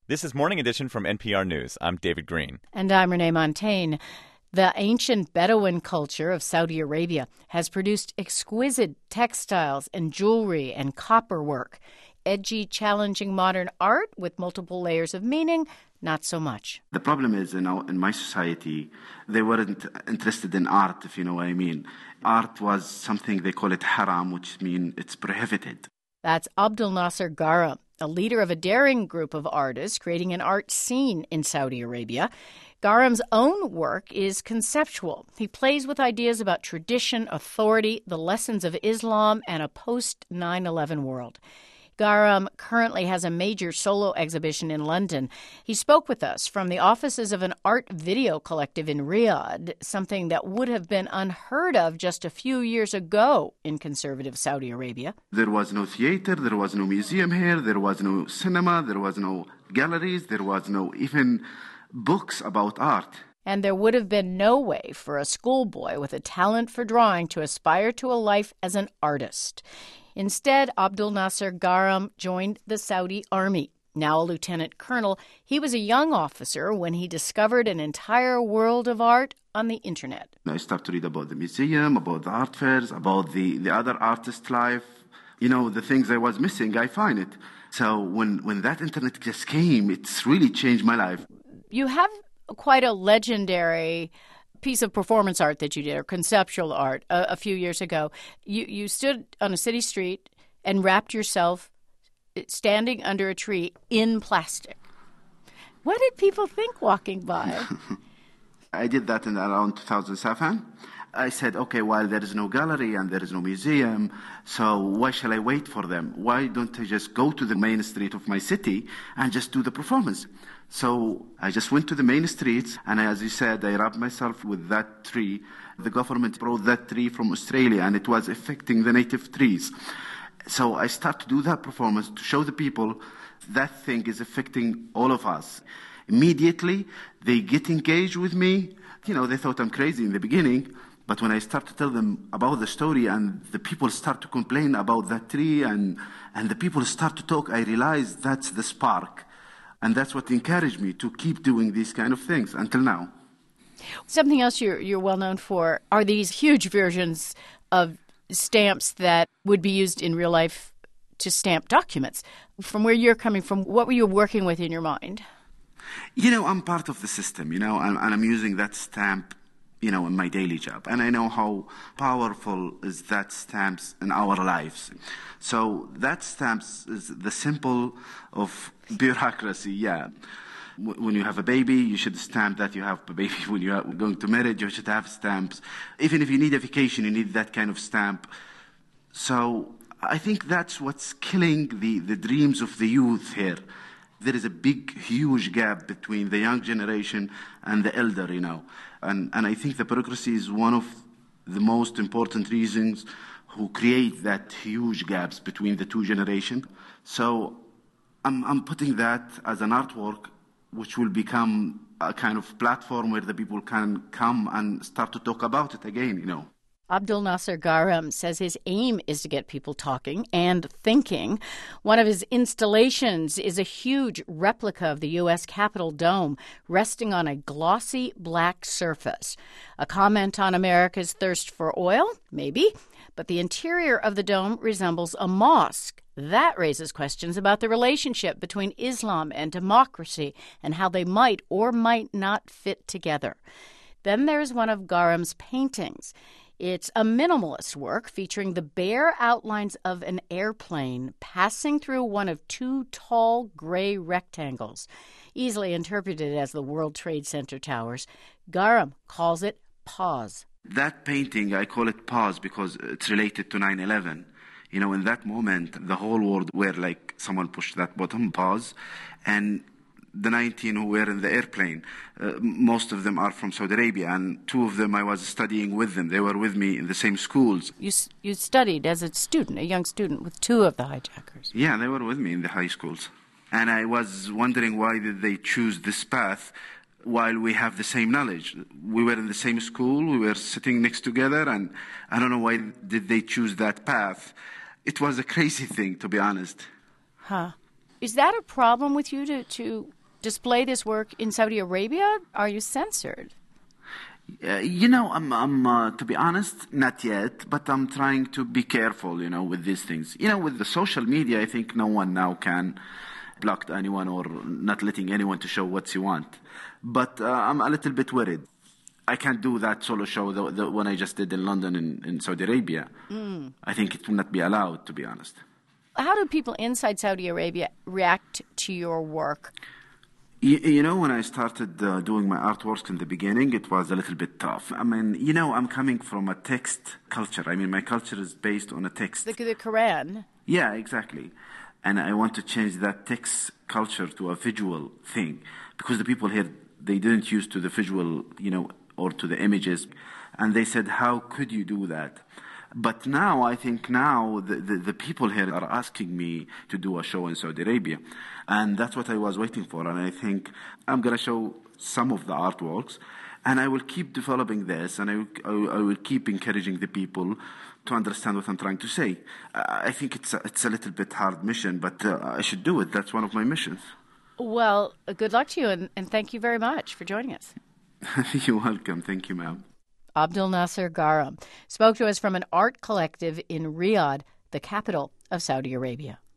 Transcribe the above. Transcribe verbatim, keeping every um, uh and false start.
This is Morning Edition from N P R News. I'm David Green. And I'm Renee Montaigne. The ancient Bedouin culture of Saudi Arabia has produced exquisite textiles and jewelry and copperwork. Edgy, challenging modern art with multiple layers of meaning, not so much. The problem is, you know, in my society, they weren't interested in art, if you know what I mean. Art was something, they call it haram, which means it's prohibited. That's Abdul Nasser Garam, a leader of a daring group of artists creating an art scene in Saudi Arabia. Garam's own work is conceptual. He plays with ideas about tradition, authority, the lessons of Islam, and a post nine eleven world. Garam currently has a major solo exhibition in London. He spoke with us from the offices of an art video collective in Riyadh, something that would have been unheard of just a few years ago in conservative Saudi Arabia. There was no theater, there was no museum here, there was no cinema, there was no galleries, there was no even books about art. And there would have been no way for a schoolboy with a talent for drawing to aspire to a life as an artist. Instead, Abdul Nasser Garam joined the Saudi army. Now a lieutenant colonel, he was a young officer when he discovered an entire world of art on the internet. I started to read about the museum, about the art fairs, about the, the other artist life. You know, the things I was missing, I find it. So when, when that internet just came, it's really changed my life. You have quite a legendary piece of performance art that you did, or conceptual art, a, a few years ago. You you stood on a city street and wrapped yourself standing under a tree in plastic. What did people think walking by? I did that in around two thousand seven. I said, okay, while there is no gallery and there is no museum, so why shall I wait for them? Why don't I just go to the main street of my city and just do the performance? So I just went to the main streets, and as you said, I wrapped myself with that tree. The government brought that tree from Australia, and it was affecting the native trees. So I started to do that performance to show the people that thing is affecting all of us. Immediately, they get engaged with me. You know, they thought I'm crazy in the beginning, but when I start to tell them about the story and the people start to complain about that tree and, and the people start to talk, I realize that's the spark. And that's what encouraged me to keep doing these kind of things until now. Something else you're, you're well known for are these huge versions of stamps that would be used in real life to stamp documents. From where you're coming from, what were you working with in your mind? You know, I'm part of the system, you know, and, and I'm using that stamp, you know, in my daily job. And I know how powerful is that stamps in our lives. So that stamps is the symbol of bureaucracy, yeah. When you have a baby, you should stamp that you have a baby. When you are going to marriage, you should have stamps. Even if you need a vacation, you need that kind of stamp. So I think that's what's killing the, the dreams of the youth here. There is a big, huge gap between the young generation and the elder, you know. And, and I think the bureaucracy is one of the most important reasons who create that huge gaps between the two generations. So I'm, I'm putting that as an artwork, which will become a kind of platform where the people can come and start to talk about it again, you know. Abdul Nasser Garam says his aim is to get people talking and thinking. One of his installations is a huge replica of the U S Capitol dome resting on a glossy black surface. A comment on America's thirst for oil? Maybe. But the interior of the dome resembles a mosque. That raises questions about the relationship between Islam and democracy and how they might or might not fit together. Then there's one of Garam's paintings. It's a minimalist work featuring the bare outlines of an airplane passing through one of two tall gray rectangles. Easily interpreted as the World Trade Center towers, Garam calls it Pause. That painting, I call it Pause because it's related to nine eleven. You know, in that moment, the whole world were like, someone pushed that button, pause, and the nineteen who were in the airplane, uh, most of them are from Saudi Arabia, and two of them I was studying with them. They were with me in the same schools. You you studied as a student, a young student, with two of the hijackers. Yeah, they were with me in the high schools. And I was wondering why did they choose this path while we have the same knowledge. We were in the same school, we were sitting next together, and I don't know why did they choose that path. It was a crazy thing, to be honest. Huh. Is that a problem with you to, to display this work in Saudi Arabia? Are you censored? Uh, you know, I'm, I'm uh, to be honest, not yet, but I'm trying to be careful, you know, with these things. You know, with the social media, I think no one now can block anyone or not letting anyone to show what you want. But uh, I'm a little bit worried. I can't do that solo show, the, the one I just did in London in, in Saudi Arabia. Mm. I think it will not be allowed, to be honest. How do people inside Saudi Arabia react to your work? You, you know, when I started uh, doing my artworks in the beginning, it was a little bit tough. I mean, you know, I'm coming from a text culture. I mean, my culture is based on a text. The, the Quran. Yeah, exactly. And I want to change that text culture to a visual thing. Because the people here, they didn't use to the visual, you know, or to the images. And they said, how could you do that? But now, I think now, the, the, the people here are asking me to do a show in Saudi Arabia. And that's what I was waiting for. And I think I'm going to show some of the artworks. And I will keep developing this. And I, I, I will keep encouraging the people to understand what I'm trying to say. I think it's a, it's a little bit hard mission, but uh, I should do it. That's one of my missions. Well, good luck to you. And, and thank you very much for joining us. You're welcome. Thank you, ma'am. Abdel Nasser Garam spoke to us from an art collective in Riyadh, the capital of Saudi Arabia.